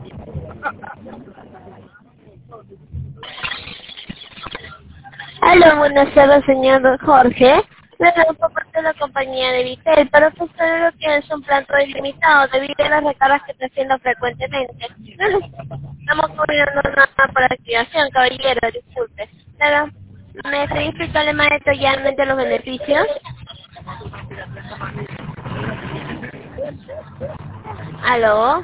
Aló, buenas tardes, señor Jorge. Le doy por parte de la compañía de Vitel para ofrecer lo que es un plan todo ilimitado debido a las recargas que está haciendo frecuentemente. No le estamos cobrando nada por activación, caballero, disculpe. Pero, ¿me puede explicarle más detalladamente los beneficios? Aló.